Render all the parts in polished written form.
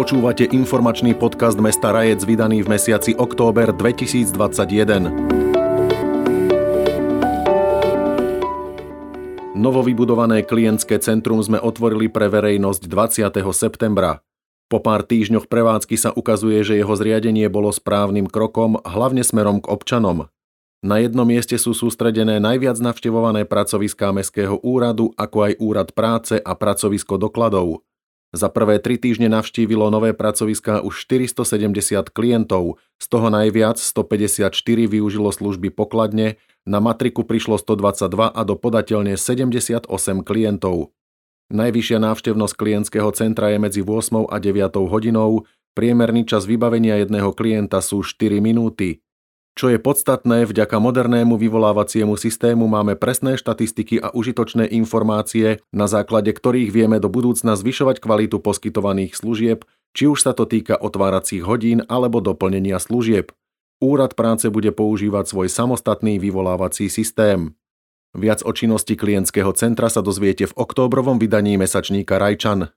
Počúvate informačný podcast mesta Rajec vydaný v mesiaci október 2021. Novovybudované klientské centrum sme otvorili pre verejnosť 20. septembra. Po pár týždňoch prevádzky sa ukazuje, že jeho zriadenie bolo správnym krokom, hlavne smerom k občanom. Na jednom mieste sú sústredené najviac navštevované pracoviská mestského úradu, ako aj úrad práce a pracovisko dokladov. Za prvé 3 týždne navštívilo nové pracoviská už 470 klientov, z toho najviac 154 využilo služby pokladne, na matriku prišlo 122 a do podateľne 78 klientov. Najvyššia návštevnosť klientského centra je medzi 8 a 9 hodinou, priemerný čas vybavenia jedného klienta sú 4 minúty. Čo je podstatné, vďaka modernému vyvolávaciemu systému máme presné štatistiky a užitočné informácie, na základe ktorých vieme do budúcna zvyšovať kvalitu poskytovaných služieb, či už sa to týka otváracích hodín alebo doplnenia služieb. Úrad práce bude používať svoj samostatný vyvolávací systém. Viac o činnosti klientského centra sa dozviete v októbrovom vydaní mesačníka Rajčan.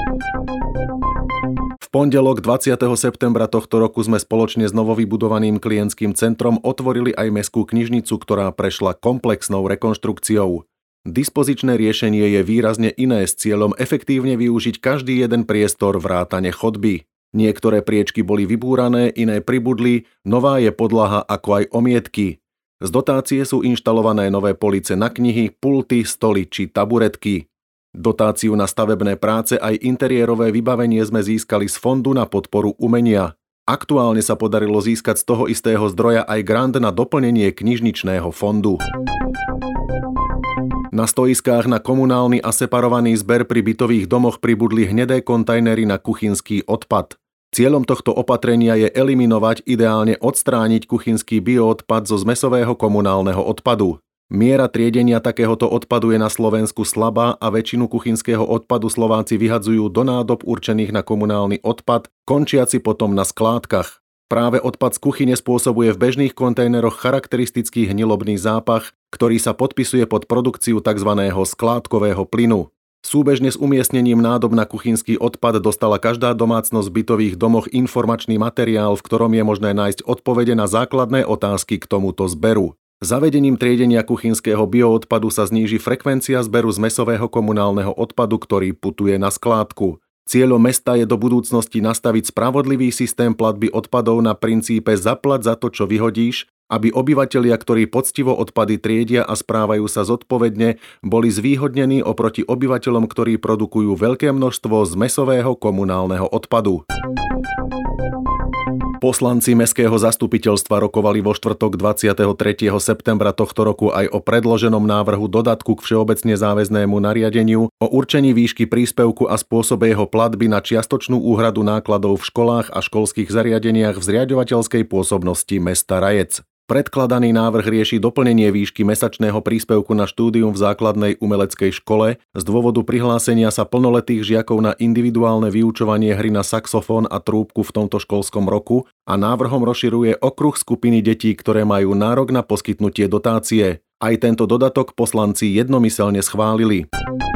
V pondelok 20. septembra tohto roku sme spoločne s novovybudovaným klientským centrom otvorili aj mestskú knižnicu, ktorá prešla komplexnou rekonštrukciou. Dispozičné riešenie je výrazne iné s cieľom efektívne využiť každý jeden priestor vrátane chodby. Niektoré priečky boli vybúrané, iné pribudli, nová je podlaha ako aj omietky. Z dotácie sú inštalované nové police na knihy, pulty, stoly či taburetky. Dotáciu na stavebné práce aj interiérové vybavenie sme získali z Fondu na podporu umenia. Aktuálne sa podarilo získať z toho istého zdroja aj grant na doplnenie knižničného fondu. Na stoiskách na komunálny a separovaný zber pri bytových domoch pribudli hnedé kontajnery na kuchynský odpad. Cieľom tohto opatrenia je eliminovať, ideálne odstrániť kuchynský bioodpad zo zmesového komunálneho odpadu. Miera triedenia takéhoto odpadu je na Slovensku slabá a väčšinu kuchynského odpadu Slováci vyhadzujú do nádob určených na komunálny odpad, končiaci potom na skládkach. Práve odpad z kuchyne spôsobuje v bežných kontajneroch charakteristický hnilobný zápach, ktorý sa podpisuje pod produkciu tzv. Skládkového plynu. Súbežne s umiestnením nádob na kuchynský odpad dostala každá domácnosť v bytových domoch informačný materiál, v ktorom je možné nájsť odpovede na základné otázky k tomuto zberu. Zavedením triedenia kuchynského bioodpadu sa zníži frekvencia zberu zmesového komunálneho odpadu, ktorý putuje na skládku. Cieľom mesta je do budúcnosti nastaviť spravodlivý systém platby odpadov na princípe zaplať za to, čo vyhodíš, aby obyvatelia, ktorí poctivo odpady triedia a správajú sa zodpovedne, boli zvýhodnení oproti obyvateľom, ktorí produkujú veľké množstvo zmesového komunálneho odpadu. Poslanci mestského zastupiteľstva rokovali vo štvrtok 23. septembra tohto roku aj o predloženom návrhu dodatku k všeobecne záväznému nariadeniu o určení výšky príspevku a spôsobe jeho platby na čiastočnú úhradu nákladov v školách a školských zariadeniach v zriaďovateľskej pôsobnosti mesta Rajec. Predkladaný návrh rieši doplnenie výšky mesačného príspevku na štúdium v základnej umeleckej škole z dôvodu prihlásenia sa plnoletých žiakov na individuálne vyučovanie hry na saxofón a trúbku v tomto školskom roku a návrhom rozširuje okruh skupiny detí, ktoré majú nárok na poskytnutie dotácie. Aj tento dodatok poslanci jednomyselne schválili.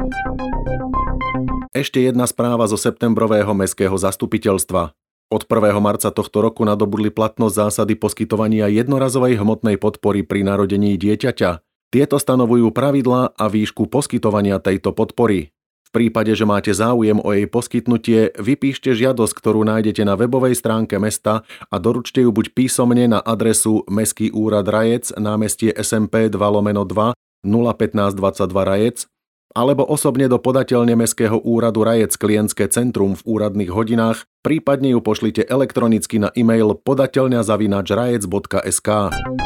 Ešte jedna správa zo septembrového mestského zastupiteľstva. Od 1. marca tohto roku nadobudli platnosť zásady poskytovania jednorazovej hmotnej podpory pri narodení dieťaťa. Tieto stanovujú pravidlá a výšku poskytovania tejto podpory. V prípade, že máte záujem o jej poskytnutie, vypíšte žiadosť, ktorú nájdete na webovej stránke mesta a doručte ju buď písomne na adresu Mestský úrad Rajec, námestie SMP 2/2, 01522 Rajec, alebo osobne do podateľne Mestského úradu Rajec klientské centrum v úradných hodinách, prípadne ju pošlite elektronicky na e-mail podateľňa@rajec.sk.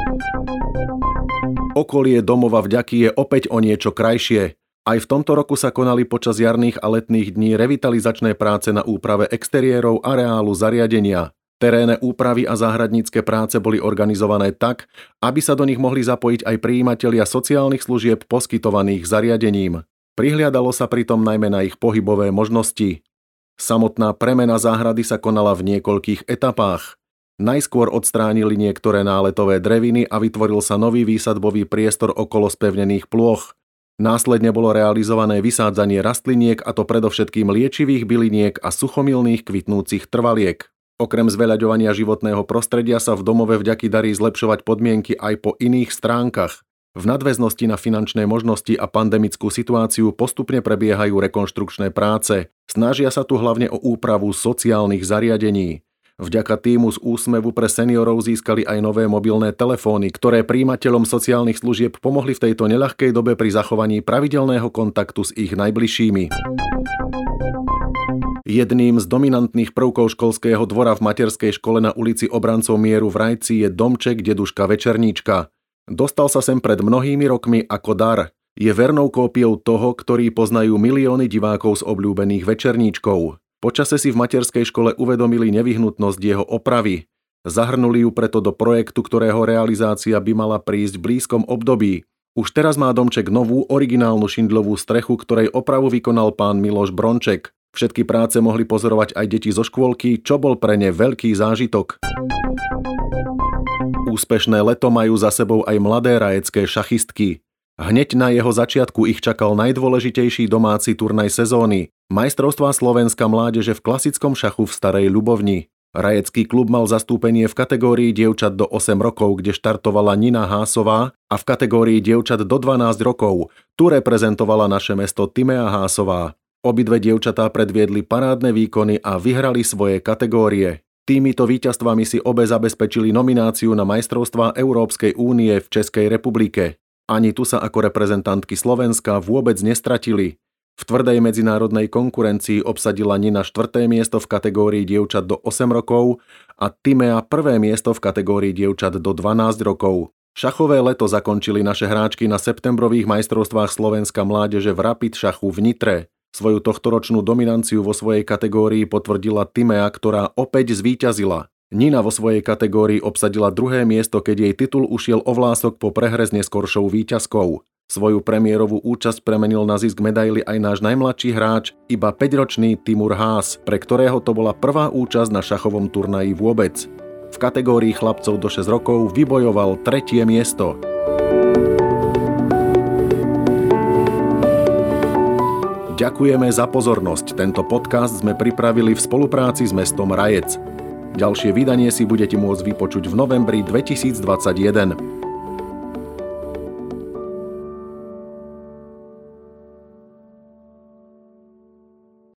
Okolie domova vďaky je opäť o niečo krajšie. Aj v tomto roku sa konali počas jarných a letných dní revitalizačné práce na úprave exteriérov areálu zariadenia. Terénne úpravy a záhradnícke práce boli organizované tak, aby sa do nich mohli zapojiť aj prijímatelia sociálnych služieb poskytovaných zariadením. Prihliadalo sa pritom najmä na ich pohybové možnosti. Samotná premena záhrady sa konala v niekoľkých etapách. Najskôr odstránili niektoré náletové dreviny a vytvoril sa nový výsadbový priestor okolo spevnených plôch. Následne bolo realizované vysádzanie rastliniek, a to predovšetkým liečivých byliniek a suchomilných kvitnúcich trvaliek. Okrem zveľaďovania životného prostredia sa v domove vďaky darí zlepšovať podmienky aj po iných stránkach. V nadväznosti na finančné možnosti a pandemickú situáciu postupne prebiehajú rekonštrukčné práce. Snažia sa tu hlavne o úpravu sociálnych zariadení. Vďaka týmu z Úsmevu pre seniorov získali aj nové mobilné telefóny, ktoré prijímateľom sociálnych služieb pomohli v tejto neľahkej dobe pri zachovaní pravidelného kontaktu s ich najbližšími. Jedným z dominantných prvkov školského dvora v materskej škole na ulici Obrancov mieru v Rajci je domček Deduška Večerníčka. Dostal sa sem pred mnohými rokmi ako dar. Je vernou kópiou toho, ktorý poznajú milióny divákov z obľúbených večerníčkov. Počase si v materskej škole uvedomili nevyhnutnosť jeho opravy. Zahrnuli ju preto do projektu, ktorého realizácia by mala prísť v blízkom období. Už teraz má domček novú, originálnu šindľovú strechu, ktorej opravu vykonal pán Miloš Bronček. Všetky práce mohli pozorovať aj deti zo škôlky, čo bol pre ne veľký zážitok. Úspešné leto majú za sebou aj mladé rajecké šachistky. Hneď na jeho začiatku ich čakal najdôležitejší domáci turnaj sezóny – majstrovstvá Slovenska mládeže v klasickom šachu v Starej Ľubovni. Rajecký klub mal zastúpenie v kategórii dievčat do 8 rokov, kde štartovala Nina Hásová, a v kategórii dievčat do 12 rokov. Tu reprezentovala naše mesto Timea Hásová. Obidve dievčatá predviedli parádne výkony a vyhrali svoje kategórie. Týmito víťazstvami si obe zabezpečili nomináciu na majstrovstvá Európskej únie v Českej republike. Ani tu sa ako reprezentantky Slovenska vôbec nestratili. V tvrdej medzinárodnej konkurencii obsadila Nina 4. miesto v kategórii dievčat do 8 rokov a Timea 1. miesto v kategórii dievčat do 12 rokov. Šachové leto zakončili naše hráčky na septembrových majstrovstvách Slovenska mládeže v Rapid šachu v Nitre. Svoju tohtoročnú dominanciu vo svojej kategórii potvrdila Timea, ktorá opäť zvíťazila. Nina vo svojej kategórii obsadila 2. miesto, keď jej titul ušiel o vlások po prehre s neskoršou víťazkou. Svoju premiérovú účasť premenil na zisk medaily aj náš najmladší hráč, iba 5-ročný Timur Hás, pre ktorého to bola prvá účasť na šachovom turnaji vôbec. V kategórii chlapcov do 6 rokov vybojoval 3. miesto. Ďakujeme za pozornosť. Tento podcast sme pripravili v spolupráci s mestom Rajec. Ďalšie vydanie si budete môcť vypočuť v novembri 2021.